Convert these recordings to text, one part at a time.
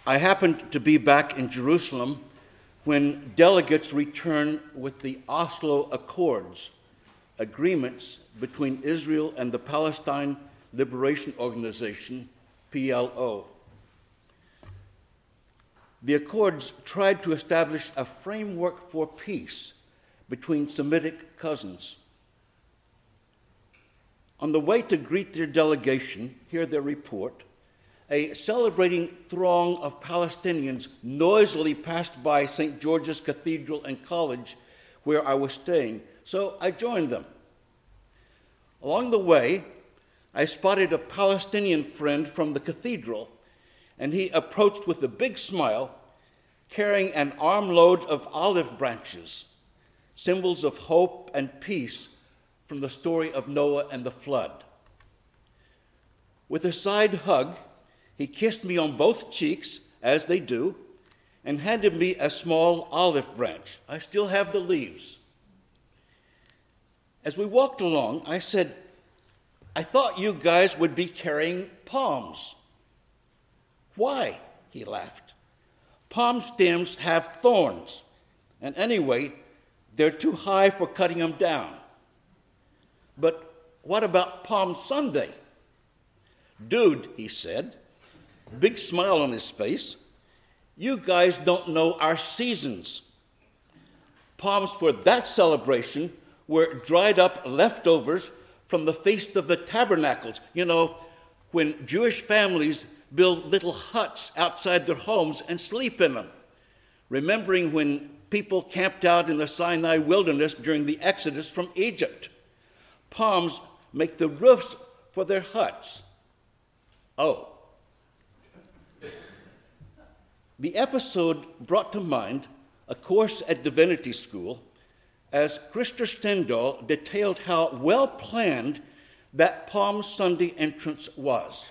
I happened to be back in Jerusalem when delegates returned with the Oslo Accords, agreements between Israel and the Palestine Liberation Organization, PLO. The Accords tried to establish a framework for peace between Semitic cousins. On the way to greet their delegation, hear their report, a celebrating throng of Palestinians noisily passed by St. George's Cathedral and College, where I was staying, so I joined them. Along the way, I spotted a Palestinian friend from the cathedral, and he approached with a big smile, carrying an armload of olive branches, symbols of hope and peace from the story of Noah and the flood. With a side hug, he kissed me on both cheeks, as they do, and handed me a small olive branch. I still have the leaves. As we walked along, I said, "I thought you guys would be carrying palms." "Why?" he laughed. "Palm stems have thorns, and anyway, they're too high for cutting them down." "But what about Palm Sunday?" "Dude," he said, big smile on his face, "you guys don't know our seasons. Palms for that celebration were dried up leftovers from the Feast of the Tabernacles. You know, when Jewish families build little huts outside their homes and sleep in them, remembering when people camped out in the Sinai wilderness during the Exodus from Egypt. Palms make the roofs for their huts." Oh. The episode brought to mind a course at Divinity School as Krister Stendahl detailed how well planned that Palm Sunday entrance was.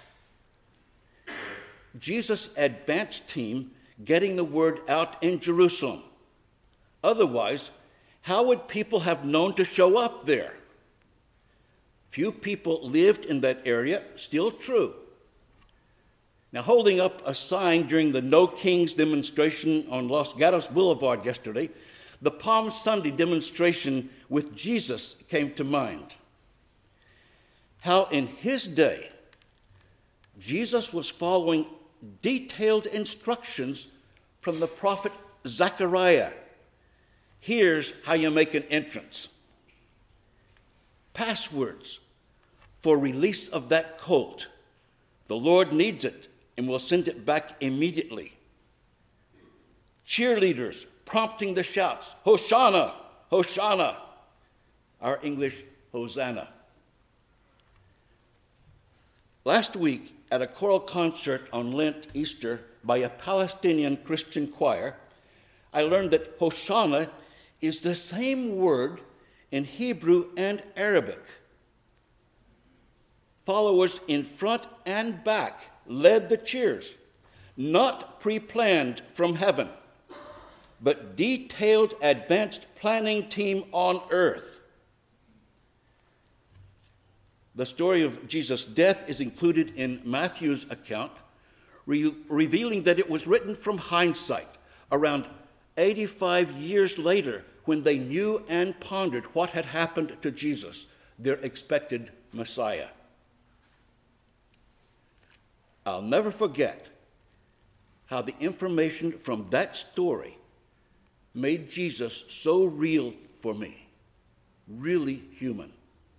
Jesus' advance team getting the word out in Jerusalem. Otherwise, how would people have known to show up there? Few people lived in that area, still true. Now, holding up a sign during the No Kings demonstration on Los Gatos Boulevard yesterday, the Palm Sunday demonstration with Jesus came to mind. How in his day, Jesus was following detailed instructions from the prophet Zechariah. Here's how you make an entrance. Passwords for release of that colt. The Lord needs it and will send it back immediately. Cheerleaders prompting the shouts, "Hosanna, Hosanna," our English Hosanna. Last week, at a choral concert on Lent Easter by a Palestinian Christian choir, I learned that Hosanna is the same word in Hebrew and Arabic. Followers in front and back led the cheers, not pre-planned from heaven, but detailed advanced planning team on earth. The story of Jesus' death is included in Matthew's account, revealing that it was written from hindsight, around 85 years later, when they knew and pondered what had happened to Jesus, their expected Messiah. I'll never forget how the information from that story made Jesus so real for me, really human.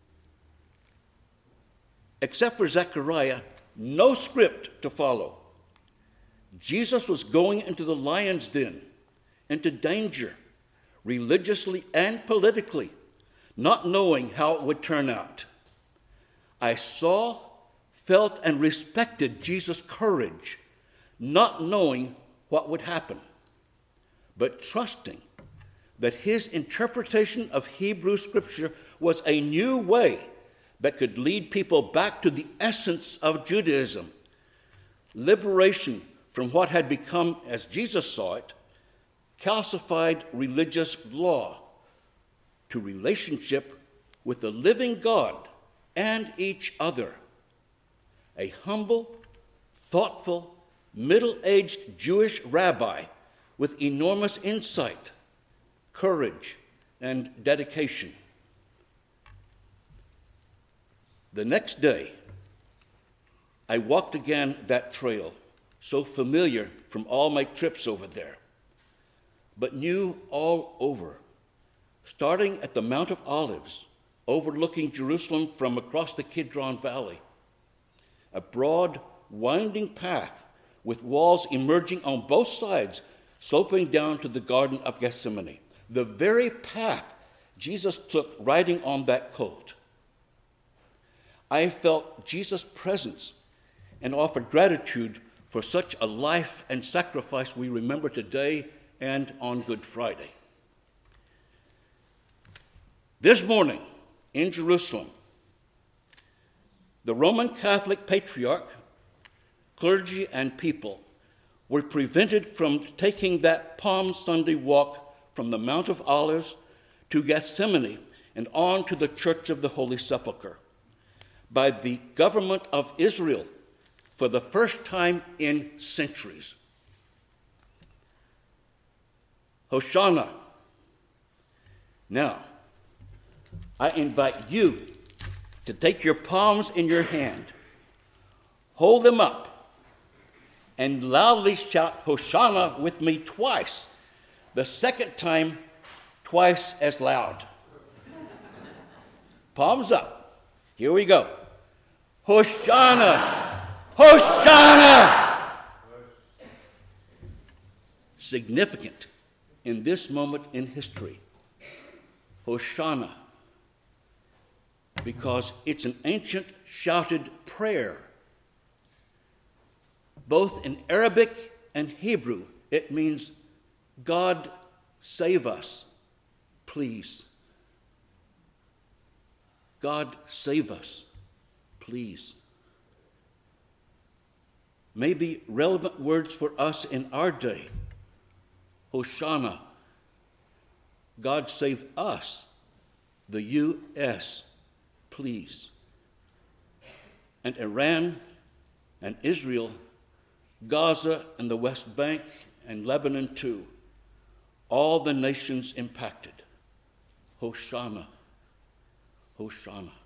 Except for Zechariah, no script to follow. Jesus was going into the lion's den, into danger, religiously and politically, not knowing how it would turn out. I saw, felt, and respected Jesus' courage, not knowing what would happen, but trusting that his interpretation of Hebrew Scripture was a new way that could lead people back to the essence of Judaism, liberation from what had become, as Jesus saw it, calcified religious law, to relationship with the living God and each other. A humble, thoughtful, middle-aged Jewish rabbi with enormous insight, courage, and dedication. The next day, I walked again that trail, so familiar from all my trips over there, but new all over, starting at the Mount of Olives, overlooking Jerusalem from across the Kidron Valley, a broad, winding path with walls emerging on both sides, sloping down to the Garden of Gethsemane, the very path Jesus took riding on that colt. I felt Jesus' presence and offered gratitude for such a life and sacrifice we remember today and on Good Friday. This morning in Jerusalem, the Roman Catholic Patriarch, clergy, and people were prevented from taking that Palm Sunday walk from the Mount of Olives to Gethsemane and on to the Church of the Holy Sepulchre by the government of Israel for the first time in centuries. Hosanna. Now, I invite you to take your palms in your hand, hold them up, and loudly shout Hosanna with me twice. The second time, twice as loud. Palms up. Here we go. Hosanna! Hosanna! Significant in this moment in history. Hosanna. Because it's an ancient shouted prayer. Both in Arabic and Hebrew, it means, God save us, please. God save us, please. Maybe relevant words for us in our day. Hosanna. God save us, the U.S., please. And Iran and Israel, Gaza and the West Bank and Lebanon too, all the nations impacted. Hosanna. Hosanna.